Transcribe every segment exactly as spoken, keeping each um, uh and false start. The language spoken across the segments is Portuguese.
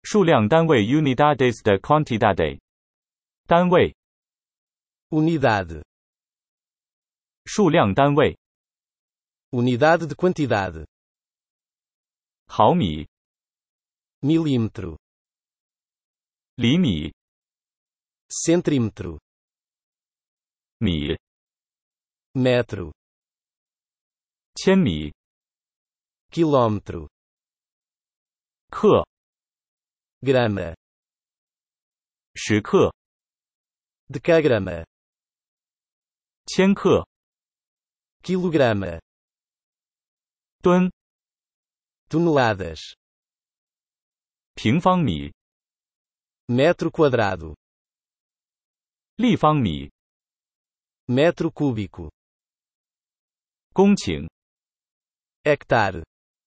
数量单位 unidades de quantidade。单位。 Unidade. 数量单位。 Unidade de quantidade. 毫米。 Milímetro. 厘米。 Centímetro. 米。 Metro. 千米。 Quilômetro. 克。 Grama. 十克。 Decagrama. 千克。 Quilograma. 吨。 Toneladas. 平方米。 Metro quadrado. 立方米。 Metro cúbico. 公顷。 Hectare.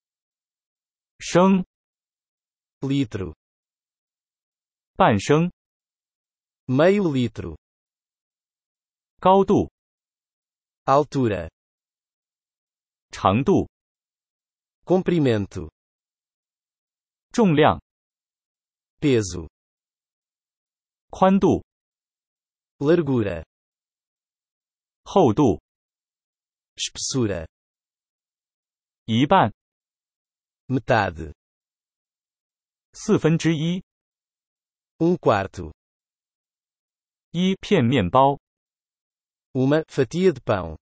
升。 Litro. 半升。 Meio litro. 高度。 Altura. 长度。 Comprimento. 重量。 Peso. 宽度。 Largura. 厚度。 Espessura. 一半。 Metade. 四分之一。 Um quarto. 一片面包。 Uma fatia de pão.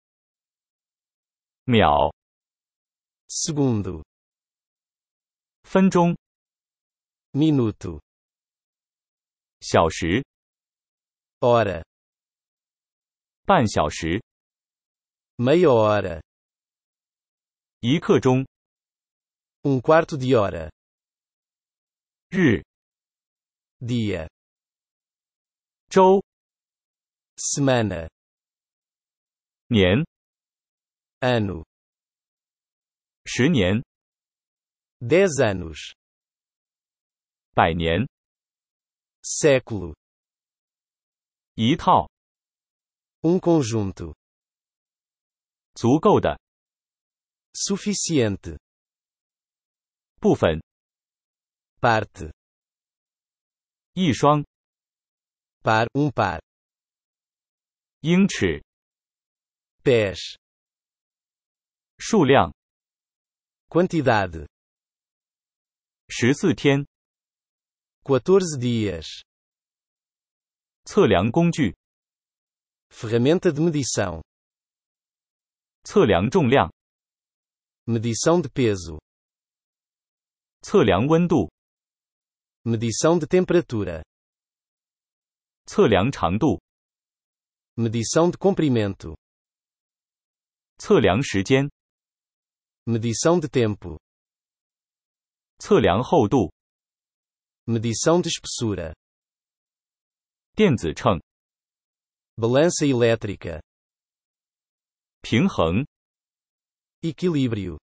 秒。 Segundo. 分钟。 Minuto. 小时。 Hora. 半小时。 Meia hora. 一刻钟。 Um quarto de hora. 日。 Dia. 周。 Semana. 年。 Ano. 十年。 Dez anos. 百年。 Século. 一套。 Um conjunto. 足够的。 Suficiente. 部分。 Parte. 一双。 Par. Um par. 英尺。 Pés. 数量。 Quantidade. 十四天。 quatorze dias. 测量工具。 Ferramenta de medição. 测量重量。 Medição de peso. 测量温度。 Medição de temperatura. 测量长度。 Medição de comprimento. 测量时间。 Medição de tempo. 测量厚度。 Medição de espessura. 电子秤。 Balança elétrica. 平衡。 Equilíbrio.